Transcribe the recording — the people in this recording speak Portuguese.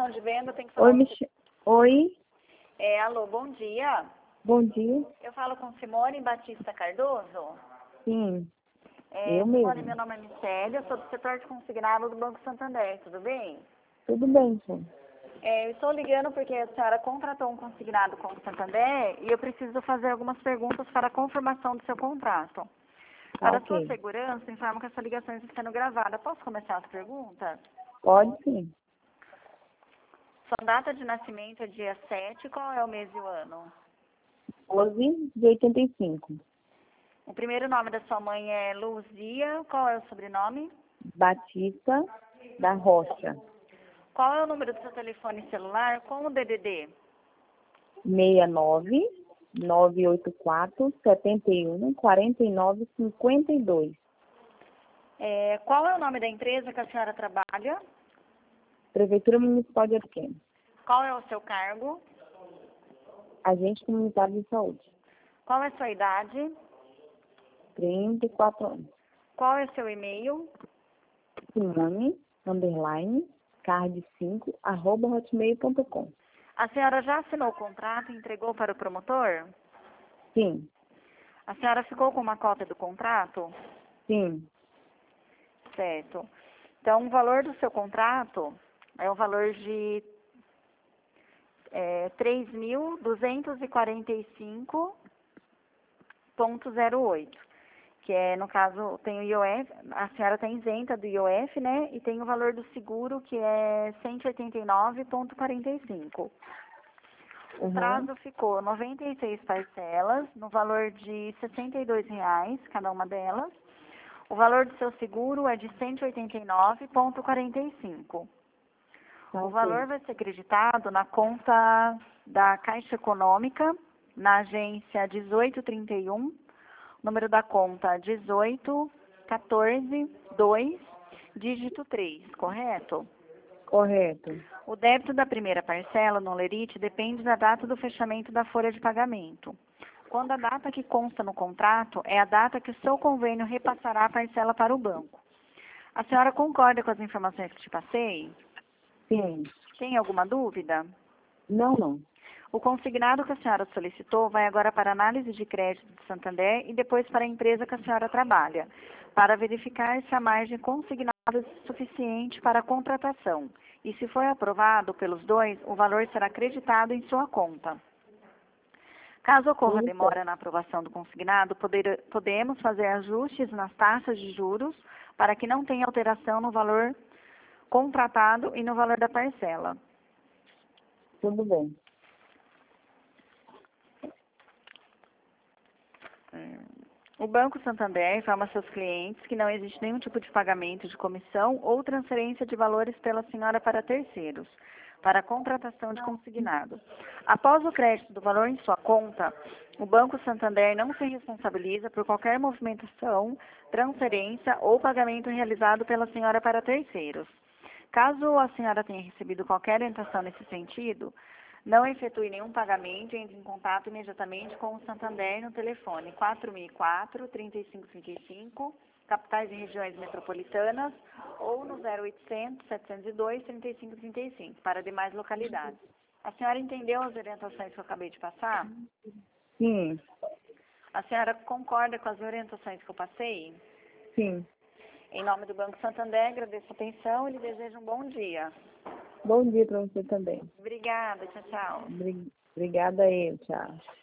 ligação de venda, tem que Oi, falar... Oi, Alô, bom dia. bom dia. Eu falo com Simone Batista Cardoso. Sim, eu Simone, mesmo. meu nome é Micélia, sou do setor de consignado do Banco Santander, tudo bem? Tudo bem, sim. Eu estou ligando porque a senhora contratou um consignado com o Santander e eu preciso fazer algumas perguntas para a confirmação do seu contrato. Tá Para sua ok. segurança, informo que essa ligação está sendo gravada. Posso começar as perguntas? Pode sim. Sua data de nascimento é dia 7. Qual é o mês e o ano? 12 de 85. O primeiro nome da sua mãe é Luzia. Qual é o sobrenome? Batista da Rocha. Qual é o número do seu telefone celular com o DDD? 69 984 71 49 52. Qual é o nome da empresa que a senhora trabalha? Prefeitura Municipal de Ariquemes. Qual é o seu cargo? Agente Comunitário de Saúde. Qual é a sua idade? 34 anos. Qual é o seu e-mail? Simone, card5, @hotmail.com. A senhora já assinou o contrato e entregou para o promotor? Sim, A senhora ficou com uma cópia do contrato? sim. Certo. Então, o valor do seu contrato é o valor de 3.245,08, que é, no caso, tem o IOF, a senhora está isenta do IOF, né? E tem o valor do seguro, que é 189,45. O prazo ficou 96 parcelas, no valor de R$ 62,00, cada uma delas. O valor do seu seguro é de 189,45. O valor vai ser creditado na conta da Caixa Econômica, na agência 1831, número da conta 18142, dígito 3, correto? Correto. O débito da primeira parcela no Lerite depende da data do fechamento da folha de pagamento. Quando a data que consta no contrato é a data que o seu convênio repassará a parcela para o banco. A senhora concorda com as informações que te passei? Sim. Tem alguma dúvida? Não. O consignado que a senhora solicitou vai agora para análise de crédito do Santander e depois para a empresa que a senhora trabalha, para verificar se a margem consignada é suficiente para a contratação. E se for aprovado pelos dois, o valor será creditado em sua conta. Caso ocorra Tudo demora certo. na aprovação do consignado, podemos fazer ajustes nas taxas de juros para que não tenha alteração no valor contratado e no valor da parcela. Tudo bem. O Banco Santander informa a seus clientes que não existe nenhum tipo de pagamento de comissão ou transferência de valores pela senhora para terceiros, para a contratação de consignado. Após o crédito do valor em sua conta, o Banco Santander não se responsabiliza por qualquer movimentação, transferência ou pagamento realizado pela senhora para terceiros. Caso a senhora tenha recebido qualquer orientação nesse sentido, não efetue nenhum pagamento e entre em contato imediatamente com o Santander no telefone 4004-3535, capitais e regiões metropolitanas, ou no 0800 702 3535, para demais localidades. A senhora entendeu as orientações que eu acabei de passar? Sim, A senhora concorda com as orientações que eu passei? sim. Em nome do Banco Santander, agradeço a atenção e lhe desejo um bom dia. Bom dia para você também. Obrigada, tchau, tchau. Obrigada aí, tchau.